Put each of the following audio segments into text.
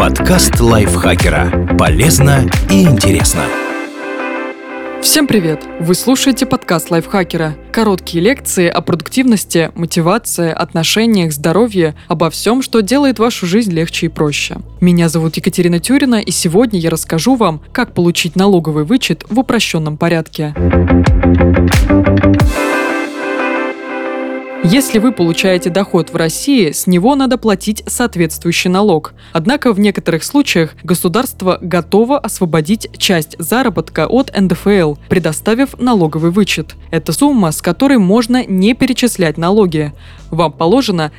Подкаст лайфхакера. Полезно и интересно. Всем привет! Вы слушаете подкаст лайфхакера. Короткие лекции о продуктивности, мотивации, отношениях, здоровье, обо всем, что делает вашу жизнь легче и проще. Меня зовут Екатерина Тюрина, и сегодня я расскажу вам, как получить налоговый вычет в упрощенном порядке. Если вы получаете доход в России, с него надо платить соответствующий налог. Однако в некоторых случаях государство готово освободить часть заработка от НДФЛ, предоставив налоговый вычет. Это сумма, с которой можно не перечислять налоги. Вам положено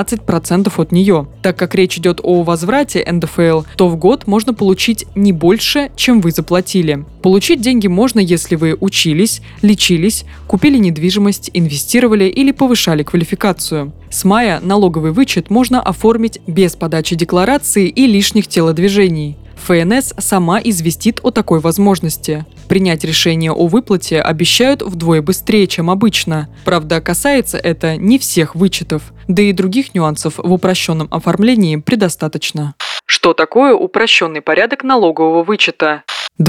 13% от нее. Так как речь идет о возврате НДФЛ, то в год можно получить не больше, чем вы заплатили. Получить деньги можно, если вы учились, лечились, купили недвижимость, инвестировали или повышали квалификацию. С мая налоговый вычет можно оформить без подачи декларации и лишних телодвижений. ФНС сама известит о такой возможности. Принять решение о выплате обещают вдвое быстрее, чем обычно. Правда, касается это не всех вычетов, да и других нюансов в упрощенном оформлении предостаточно. Что такое упрощенный порядок налогового вычета?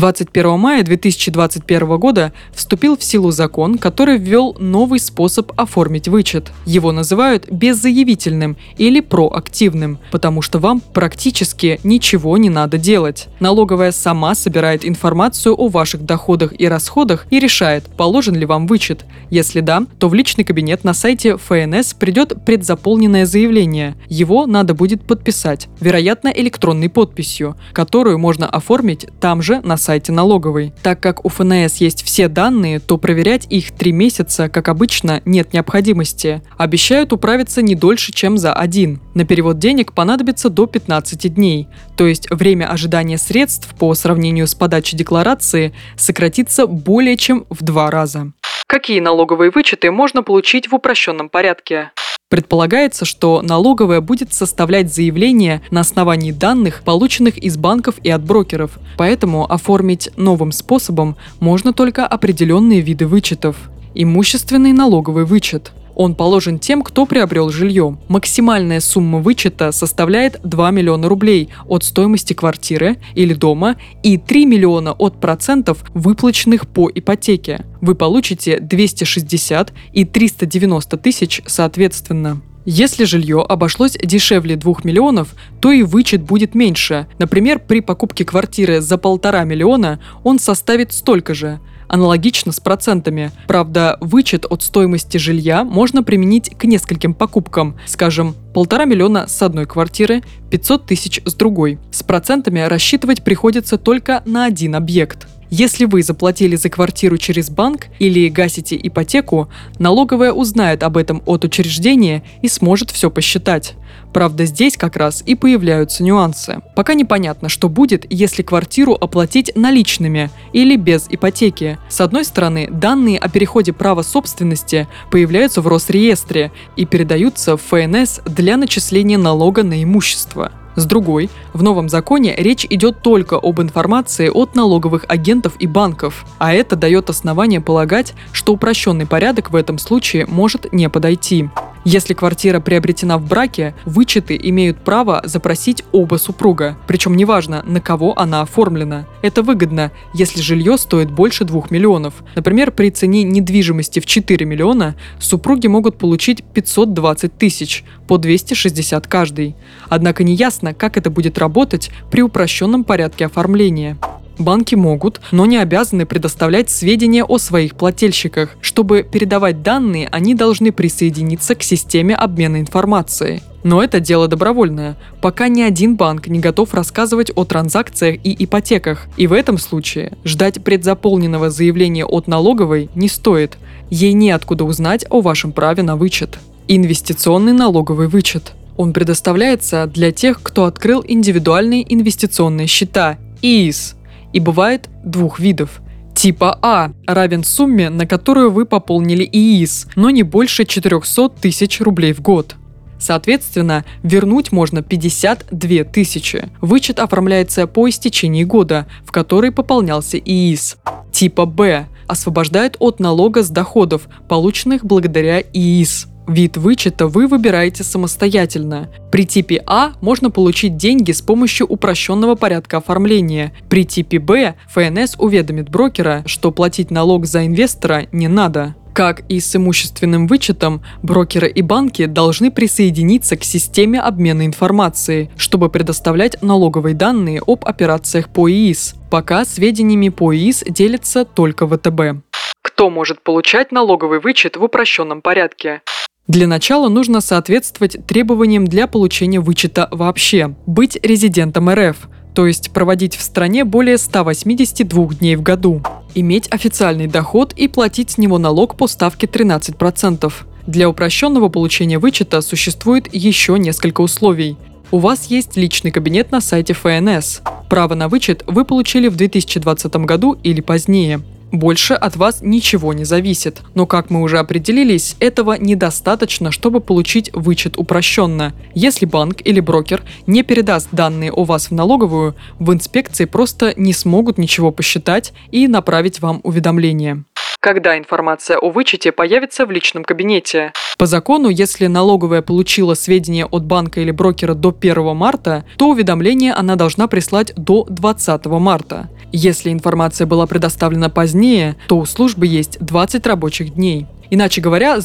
21 мая 2021 года вступил в силу закон, который ввел новый способ оформить вычет. Его называют беззаявительным или проактивным, потому что вам практически ничего не надо делать. Налоговая сама собирает информацию о ваших доходах и расходах и решает, положен ли вам вычет. Если да, то в личный кабинет на сайте ФНС придет предзаполненное заявление. Его надо будет подписать, вероятно, электронной подписью, которую можно оформить там же на сайте налоговой. Так как у ФНС есть все данные, то проверять их 3 месяца, как обычно, нет необходимости. Обещают управиться не дольше, чем за 1. На перевод денег понадобится до 15 дней. То есть время ожидания средств по сравнению с подачей декларации сократится более чем в 2 раза. Какие налоговые вычеты можно получить в упрощенном порядке? Предполагается, что налоговая будет составлять заявление на основании данных, полученных из банков и от брокеров. Поэтому оформить новым способом можно только определенные виды вычетов. Имущественный налоговый вычет. Он положен тем, кто приобрел жилье. Максимальная сумма вычета составляет 2 миллиона рублей от стоимости квартиры или дома и 3 миллиона от процентов, выплаченных по ипотеке. Вы получите 260 и 390 тысяч соответственно. Если жилье обошлось дешевле 2 миллионов, то и вычет будет меньше. Например, при покупке квартиры за 1,5 миллиона он составит столько же. Аналогично с процентами. Правда, вычет от стоимости жилья можно применить к нескольким покупкам. Скажем, 1,5 миллиона с одной квартиры, 500 тысяч с другой. С процентами рассчитывать приходится только на один объект. Если вы заплатили за квартиру через банк или гасите ипотеку, налоговая узнает об этом от учреждения и сможет все посчитать. Правда, здесь как раз и появляются нюансы. Пока непонятно, что будет, если квартиру оплатить наличными или без ипотеки. С одной стороны, данные о переходе права собственности появляются в Росреестре и передаются в ФНС для начисления налога на имущество. С другой, в новом законе речь идет только об информации от налоговых агентов и банков, а это дает основание полагать, что упрощенный порядок в этом случае может не подойти. Если квартира приобретена в браке, вычеты имеют право запросить оба супруга, причем неважно, на кого она оформлена. Это выгодно, если жилье стоит больше 2 миллионов. Например, при цене недвижимости в 4 миллиона супруги могут получить 520 тысяч, по 260 каждый. Однако неясно, как это будет работать при упрощенном порядке оформления. Банки могут, но не обязаны предоставлять сведения о своих плательщиках. Чтобы передавать данные, они должны присоединиться к системе обмена информацией. Но это дело добровольное. Пока ни один банк не готов рассказывать о транзакциях и ипотеках. И в этом случае ждать предзаполненного заявления от налоговой не стоит. Ей неоткуда узнать о вашем праве на вычет. Инвестиционный налоговый вычет. Он предоставляется для тех, кто открыл индивидуальные инвестиционные счета – ИИС. И бывает 2 видов. Типа А равен сумме, на которую вы пополнили ИИС, но не больше 400 тысяч рублей в год. Соответственно, вернуть можно 52 тысячи. Вычет оформляется по истечении года, в который пополнялся ИИС. Типа Б освобождает от налога с доходов, полученных благодаря ИИС. Вид вычета вы выбираете самостоятельно. При типе А можно получить деньги с помощью упрощенного порядка оформления. При типе Б ФНС уведомит брокера, что платить налог за инвестора не надо. Как и с имущественным вычетом, брокеры и банки должны присоединиться к системе обмена информацией, чтобы предоставлять налоговые данные об операциях по ИИС. Пока сведениями по ИИС делится только ВТБ. Кто может получать налоговый вычет в упрощенном порядке? Для начала нужно соответствовать требованиям для получения вычета вообще. Быть резидентом РФ, то есть проводить в стране более 182 дней в году. Иметь официальный доход и платить с него налог по ставке 13%. Для упрощенного получения вычета существует еще несколько условий. У вас есть личный кабинет на сайте ФНС. Право на вычет вы получили в 2020 году или позднее. Больше от вас ничего не зависит. Но, как мы уже определились, этого недостаточно, чтобы получить вычет упрощенно. Если банк или брокер не передаст данные о вас в налоговую, в инспекции просто не смогут ничего посчитать и направить вам уведомление. Когда информация о вычете появится в личном кабинете? По закону, если налоговая получила сведения от банка или брокера до 1 марта, то уведомление она должна прислать до 20 марта. Если информация была предоставлена позднее, то у службы есть 20 рабочих дней. Иначе говоря, с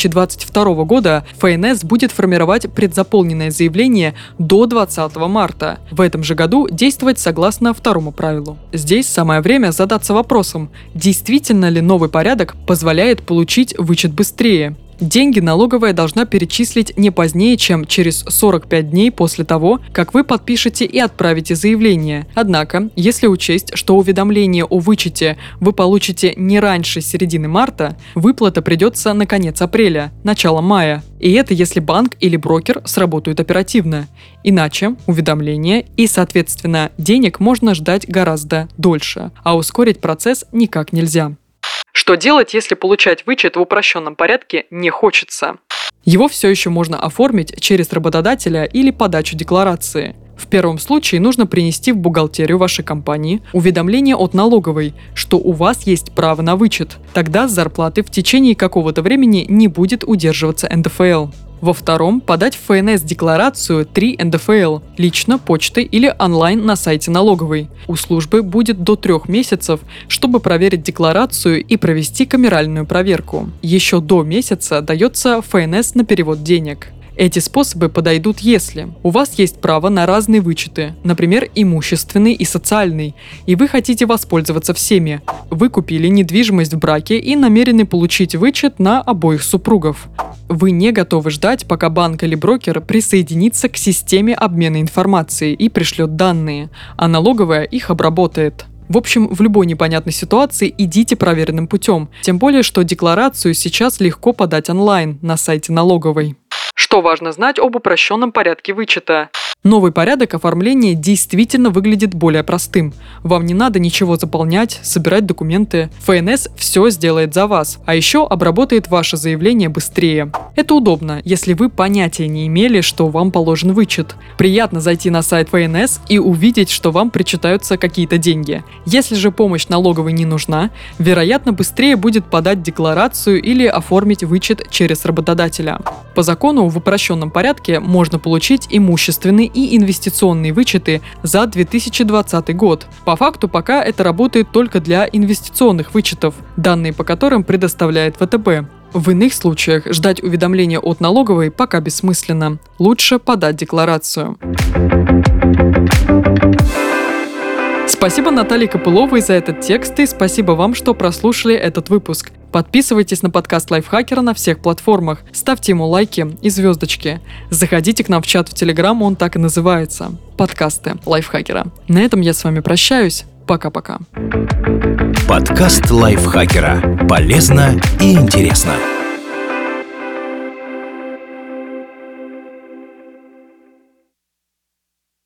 2022 года ФНС будет формировать предзаполненное заявление до 20 марта. В этом же году действовать согласно второму правилу. Здесь самое время задаться вопросом, действительно ли новый порядок позволяет получить вычет быстрее. Деньги налоговая должна перечислить не позднее, чем через 45 дней после того, как вы подпишете и отправите заявление. Однако, если учесть, что уведомление о вычете вы получите не раньше середины марта, выплата придется на конец апреля, начало мая. И это если банк или брокер сработают оперативно. Иначе уведомления и, соответственно, денег можно ждать гораздо дольше, а ускорить процесс никак нельзя. Что делать, если получать вычет в упрощенном порядке не хочется? Его все еще можно оформить через работодателя или подачу декларации. В первом случае нужно принести в бухгалтерию вашей компании уведомление от налоговой, что у вас есть право на вычет. Тогда с зарплаты в течение какого-то времени не будет удерживаться НДФЛ. Во втором – подать в ФНС декларацию 3 НДФЛ – лично, почтой или онлайн на сайте налоговой. У службы будет до 3 месяцев, чтобы проверить декларацию и провести камеральную проверку. Еще до месяца дается ФНС на перевод денег. Эти способы подойдут, если у вас есть право на разные вычеты, например, имущественный и социальный, и вы хотите воспользоваться всеми. Вы купили недвижимость в браке и намерены получить вычет на обоих супругов. Вы не готовы ждать, пока банк или брокер присоединится к системе обмена информацией и пришлет данные, а налоговая их обработает. В общем, в любой непонятной ситуации идите проверенным путем, тем более, что декларацию сейчас легко подать онлайн на сайте налоговой. Что важно знать об упрощенном порядке вычета? Новый порядок оформления действительно выглядит более простым. Вам не надо ничего заполнять, собирать документы. ФНС все сделает за вас, а еще обработает ваше заявление быстрее. Это удобно, если вы понятия не имели, что вам положен вычет. Приятно зайти на сайт ФНС и увидеть, что вам причитаются какие-то деньги. Если же помощь налоговой не нужна, вероятно, быстрее будет подать декларацию или оформить вычет через работодателя. По закону в упрощенном порядке можно получить имущественный и инвестиционные вычеты за 2020 год. По факту пока это работает только для инвестиционных вычетов, данные по которым предоставляет ВТБ. В иных случаях ждать уведомления от налоговой пока бессмысленно. Лучше подать декларацию. Спасибо Наталье Копыловой за этот текст и спасибо вам, что прослушали этот выпуск. Подписывайтесь на подкаст Лайфхакера на всех платформах, ставьте ему лайки и звездочки. Заходите к нам в чат в Телеграм, он так и называется – подкасты Лайфхакера. На этом я с вами прощаюсь. Пока-пока. Подкаст Лайфхакера. Полезно и интересно.